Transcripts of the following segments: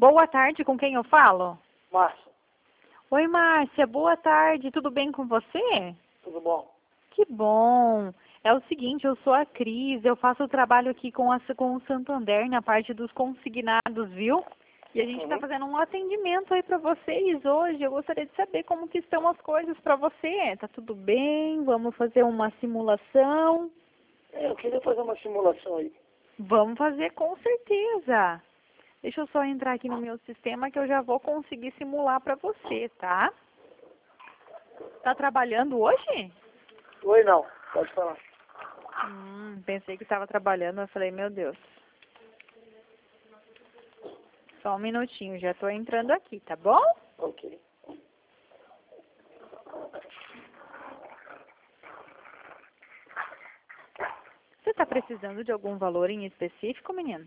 Boa tarde, com quem eu falo? Márcia, Oi, Márcia, boa tarde, tudo bem com você? tudo bom? Que bom! É o seguinte, eu sou a Cris, eu faço o trabalho aqui com o Santander na parte dos consignados, viu? E a gente está fazendo um atendimento aí para vocês hoje. Eu gostaria de saber como que estão as coisas para você. Tá tudo bem? Vamos fazer uma simulação? Eu queria fazer uma simulação aí. Vamos fazer com certeza. Deixa eu só entrar aqui no meu sistema que eu já vou conseguir simular para você, tá? Tá trabalhando hoje? Oi, não, pode falar. Pensei que estava trabalhando, eu falei, meu Deus. Só um minutinho, já estou entrando aqui, tá bom? Ok. Você está precisando de algum valor em específico, menino?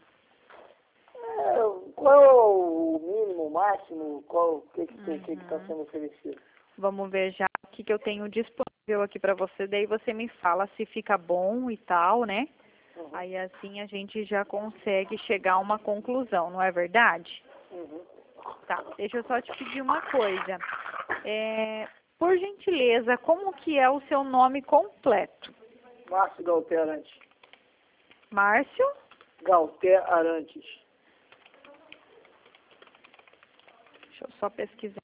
Qual é o mínimo, o máximo, o que está sendo oferecido? Vamos ver já o que eu tenho disponível aqui para você, daí você me fala se fica bom e tal, né? Aí assim a gente já consegue chegar a uma conclusão, não é verdade? Tá, deixa eu só te pedir uma coisa. Por gentileza, como que é o seu nome completo? Márcio Galter Arantes. Márcio? Galter Arantes. Deixa eu só pesquisar.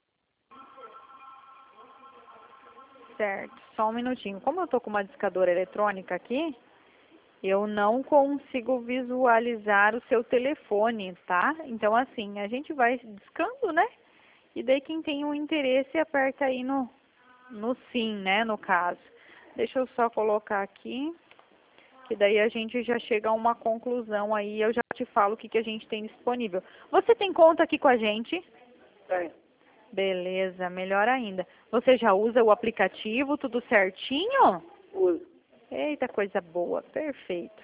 Certo, só um minutinho. Como eu tô com uma discadora eletrônica aqui, eu não consigo visualizar o seu telefone, tá? Então, assim, a gente vai discando, né? E daí quem tem um interesse aperta aí no sim, né, no caso. Deixa eu só colocar aqui, que daí a gente já chega a uma conclusão aí, eu já te falo o que a gente tem disponível. Você tem conta aqui com a gente? Tem. Beleza, melhor ainda. Você já usa o aplicativo, tudo certinho? Uso. Eita, coisa boa, perfeito.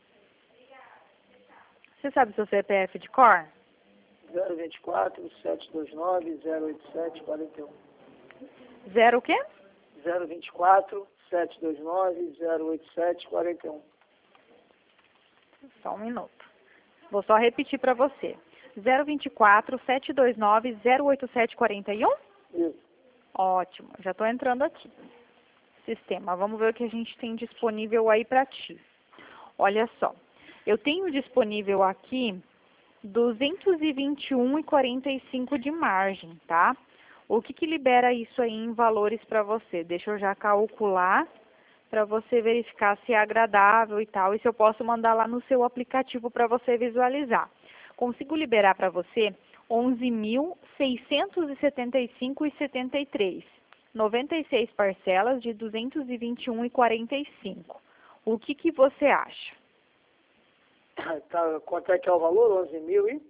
Você sabe seu CPF de cor? 024 729 087 41. Zero o quê? 024 729 087 41. Só um minuto. Vou só repetir para você. 024 729 087 41? Isso. Ótimo, já estou entrando aqui. Sistema, vamos ver o que a gente tem disponível aí para ti. Olha só, eu tenho disponível aqui 221,45 de margem, tá? O que libera isso aí em valores para você? Deixa eu já calcular para você verificar se é agradável e tal, e se eu posso mandar lá no seu aplicativo para você visualizar. Consigo liberar para você 11.675,73. 96 parcelas de 221,45. O que você acha? Tá, quanto é que é o valor? 11 mil e?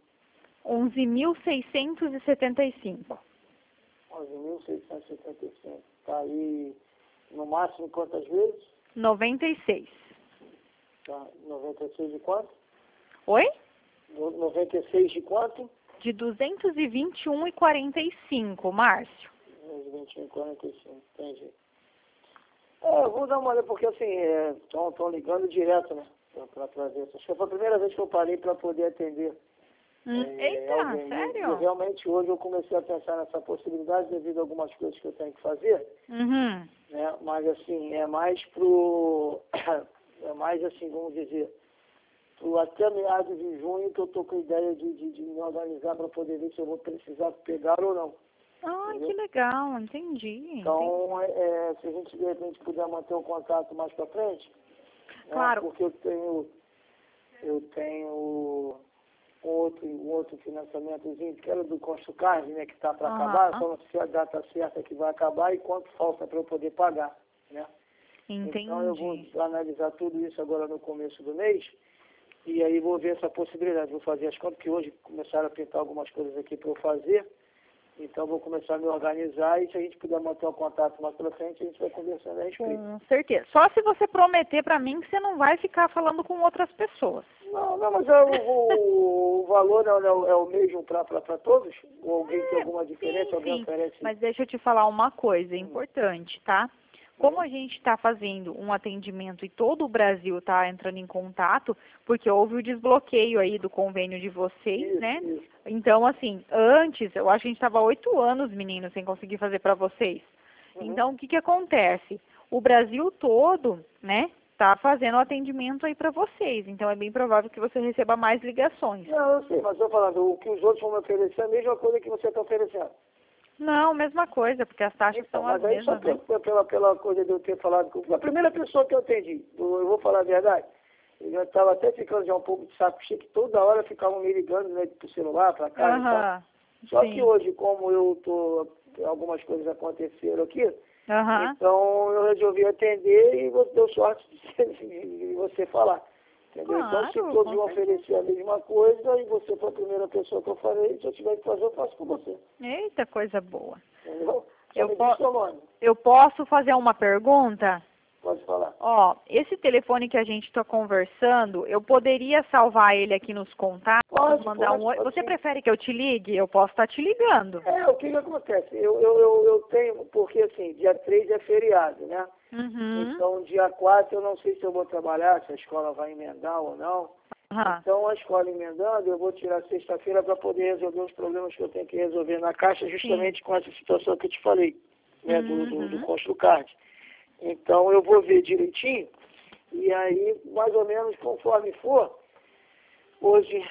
11.675. 11.675. Tá aí, no máximo, quantas vezes? 96. Tá, 96 de quanto? Oi? 96 de quanto? De 221,45, Márcio. 21,45, entendi. Eu vou dar uma olhada, porque assim, estão ligando direto, né? Para trazer. Acho que foi a primeira vez que eu parei para poder atender. Eita, alguém. sério? E realmente hoje eu comecei a pensar nessa possibilidade devido a algumas coisas que eu tenho que fazer. Né? Mas assim, é mais assim, vamos dizer, até meados de junho que eu estou com a ideia de me organizar para poder ver se eu vou precisar pegar ou não. Ah, que legal, entendi. Então, se a gente de repente puder manter o contato mais para frente, claro. Porque eu tenho um outro financiamentozinho, que era do Construcard, né, que está para acabar, só não sei a data certa que vai acabar e quanto falta para eu poder pagar, né? Entendi. Então eu vou analisar tudo isso agora no começo do mês e aí vou ver essa possibilidade, vou fazer as contas, que hoje começaram a pintar algumas coisas aqui para eu fazer. Então, vou começar a me organizar e se a gente puder manter o contato mais pra frente, a gente vai conversando a respeito. Com certeza. Só se você prometer pra mim que você não vai ficar falando com outras pessoas. Não, mas o valor é o mesmo para todos? Ou alguém tem alguma diferença? Sim, alguém sim. oferece? Mas deixa eu te falar uma coisa importante, tá? Como a gente está fazendo um atendimento e todo o Brasil está entrando em contato, porque houve o desbloqueio aí do convênio de vocês, Isso, né? isso. Então, assim, antes, eu acho que a gente estava 8 anos, meninos, sem conseguir fazer para vocês. Uhum. Então, o que que acontece? O Brasil todo, né, está fazendo o atendimento aí para vocês. Então, é bem provável que você receba mais ligações. Não, eu sei, mas estou falando, o que os outros vão me oferecer é a mesma coisa que você está oferecendo. Não, mesma coisa, porque as taxas Então, são as mas aí só mesmas, né? pela coisa de eu ter falado com a primeira pessoa que eu atendi, eu vou falar a verdade, eu já estava até ficando já um pouco de saco cheio, que toda hora ficavam me ligando, né, pro celular, para casa e tal. Aham, Só sim. que hoje, como algumas coisas aconteceram aqui, Aham. então eu resolvi atender e deu sorte de você falar. Entendeu? Então, se Claro, todos com vão certeza. oferecer a mesma coisa e você foi a primeira pessoa que eu falei, se eu tiver que fazer, eu faço com você. Eita, coisa boa. Entendeu? Só Eu, me po diz seu nome. eu posso fazer uma pergunta? Pode falar. Ó, esse telefone que a gente está conversando, eu poderia salvar ele aqui nos contatos, Pode, mandar um oi? pode Você sim. prefere que eu te ligue? Eu posso estar te ligando. O que acontece? Eu tenho, porque assim, dia 3 é feriado, né? Uhum. Então, dia 4 eu não sei se eu vou trabalhar, se a escola vai emendar ou não. Aham. Então, a escola emendando, eu vou tirar sexta-feira para poder resolver os problemas que eu tenho que resolver na Caixa, justamente com essa situação que eu te falei, né, do ConstruCard. Então, eu vou ver direitinho, e aí, mais ou menos, conforme for, hoje,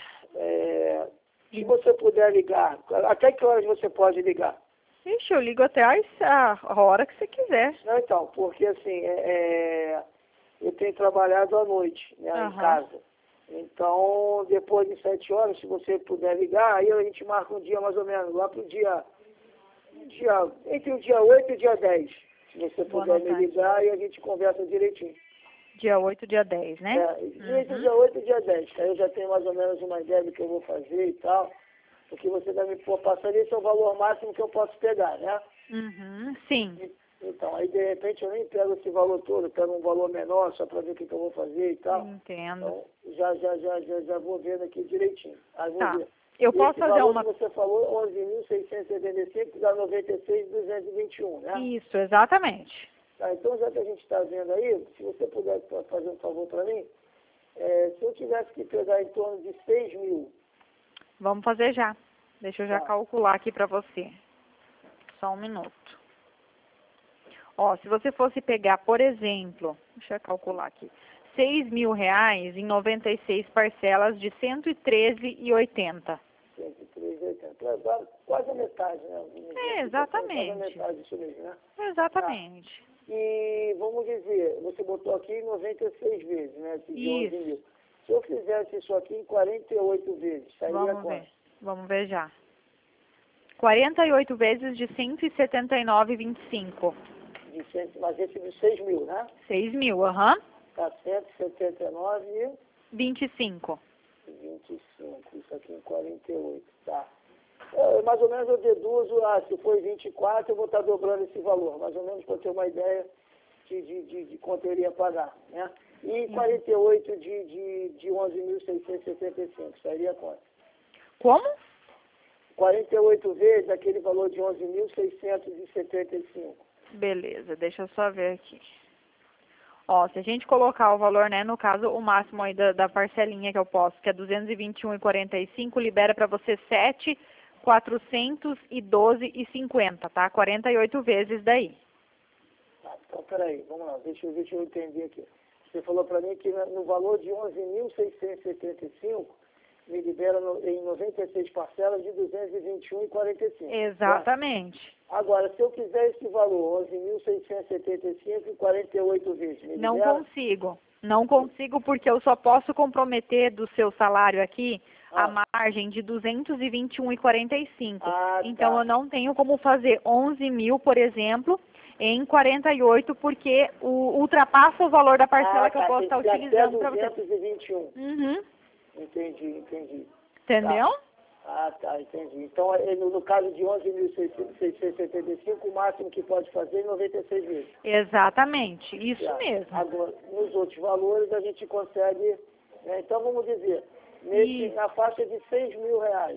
se você puder ligar, até que horas você pode ligar? Ixi, eu ligo até a hora que você quiser. Não, então, porque assim, eu tenho trabalhado à noite, né, em Aham. casa. Então, depois de 7 horas, se você puder ligar, aí a gente marca um dia mais ou menos, lá pro entre o dia 8 e o dia 10. Se você Vou puder me anotar aqui. ligar e a gente conversa direitinho. Dia 8, dia 10, né? Entre o dia 8 e o dia 10, que aí eu já tenho mais ou menos uma ideia do que eu vou fazer e tal. Porque você vai me passar esse é o valor máximo que eu posso pegar, né? Uhum. Sim. Então, aí de repente eu nem pego esse valor todo, eu pego um valor menor só para ver o que eu vou fazer e tal. Entendo. Então, já vou vendo aqui direitinho. Aí vou Tá. ver. Eu E posso esse fazer valor uma... que você falou, 11.675, dá 96.221, né? Isso, exatamente. Tá, então, já que a gente está vendo aí, se você puder fazer um favor para mim, se eu tivesse que pegar em torno de 6 mil, Vamos fazer já. Deixa eu já tá? calcular aqui pra você. Só um minuto. Ó, se você fosse pegar, por exemplo, deixa eu calcular aqui, R$ 6.000 em 96 parcelas de 113,80. 103,80. Quase a metade, né? Exatamente. Quase a metade disso mesmo, né? Exatamente. E vamos dizer, você botou aqui 96 vezes, né? De 11 mil. Se eu fizesse isso aqui em 48 vezes, sairia Vamos quanto? ver. Vamos ver já. 48 vezes de 179,25. Mas esse de 6 mil, né? 6.000, aham. Tá 179,25. 25. Isso aqui em 48, tá. Mais ou menos eu deduzo, se for 24, eu vou estar dobrando esse valor, mais ou menos para ter uma ideia de quanto eu iria pagar, né? E 48 de 11.675, sairia quanto? Como? 48 vezes aquele valor de 11.675. Beleza, deixa eu só ver aqui. Ó, se a gente colocar o valor, né, no caso, o máximo aí da parcelinha que eu posso, que é 221,45, libera para você 7.412,50, tá? 48 vezes daí. Tá, então, peraí, vamos lá, deixa eu entender aqui. Você falou para mim que no valor de 11.675, me libera em 96 parcelas de 221,45. Exatamente. Tá? Agora, se eu quiser esse valor, 11.675 e 48 vezes, me Não libera? consigo. Não consigo porque eu só posso comprometer do seu salário aqui a margem de 221,45. Então, tá. eu não tenho como fazer 11 mil, por exemplo, em 48, porque ultrapassa o valor da parcela que eu posso estar utilizando para você. 221. Uhum. Entendi. Entendeu? Tá, entendi. Então, no caso de 11.675, o máximo que pode fazer é 96 vezes. Exatamente, isso mesmo. Agora, nos outros valores, a gente consegue, né? Então, vamos dizer, na faixa de 6 mil reais,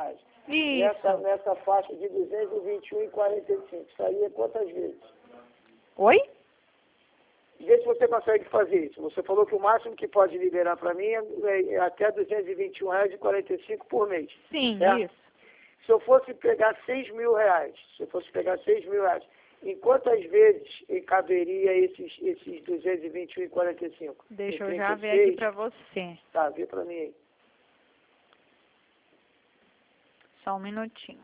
Isso. Nessa faixa de 221,45, sairia quantas vezes? Oi? Vê se você consegue fazer isso. Você falou que o máximo que pode liberar para mim é até R$ 221,45 por mês. Sim, certo? isso. Se eu fosse pegar R$ 6.000, em quantas vezes caberia esses 221,45? Deixa Em eu já ver 36? aqui pra você. Tá, vê para mim aí. Só um minutinho.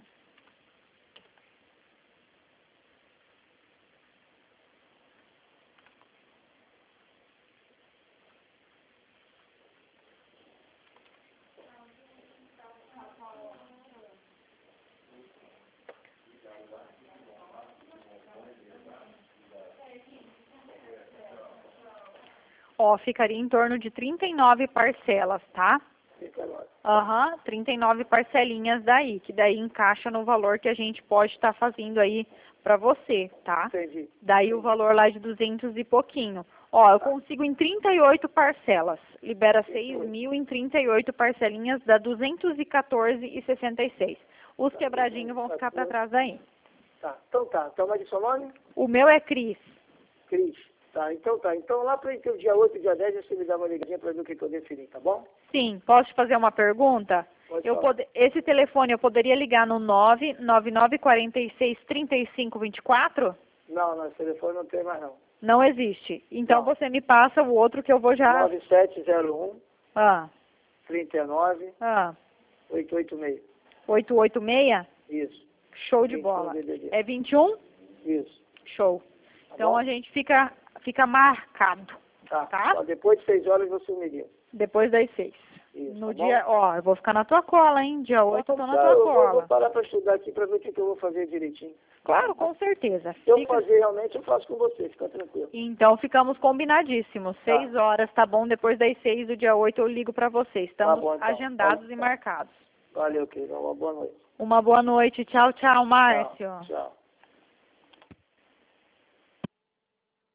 Ó, ficaria em torno de 39 parcelas, tá? Fica agora. Aham, 39 parcelinhas daí, que daí encaixa no valor que a gente pode estar fazendo aí pra você, tá? Entendi. Daí o valor lá de 200 e pouquinho. Ó, eu consigo em 38 parcelas. Libera 6.000 em 38 parcelinhas, dá 214,66. Os quebradinhos vão ficar pra trás daí. Tá, então tá. Então, mas é seu nome? O meu é Cris. Cris. Tá, então tá. Então lá para o dia 8 e dia 10 você me dá uma ligadinha para ver o que eu defini, tá bom? Sim, posso te fazer uma pergunta? Pode falar. Esse telefone eu poderia ligar no 999463524? Não, esse telefone não tem mais não. Não existe. Então Não. você me passa o outro que eu vou já... 9701 Ah, 39 ah, 886. 886? Isso. Show de 21 bola. DDD. É 21? Isso. Show. Tá Então bom? a gente fica marcado, Tá. tá? Só depois de 6 horas você me liga. Depois das 6. Isso, No tá bom? dia, ó, eu vou ficar na tua cola, hein? Dia 8 eu tô na tua Eu cola. vou parar para estudar aqui para ver o que eu vou fazer direitinho. Claro, com certeza. Se eu Fica... fazer realmente, eu faço com você, fica tranquilo. Então ficamos combinadíssimos. 6 horas, tá bom? Depois das 6 do dia 8 eu ligo pra vocês. Estamos bom, então. agendados e marcados. Valeu, querido. Uma boa noite. Uma boa noite. Tchau, tchau, Márcio. Tchau.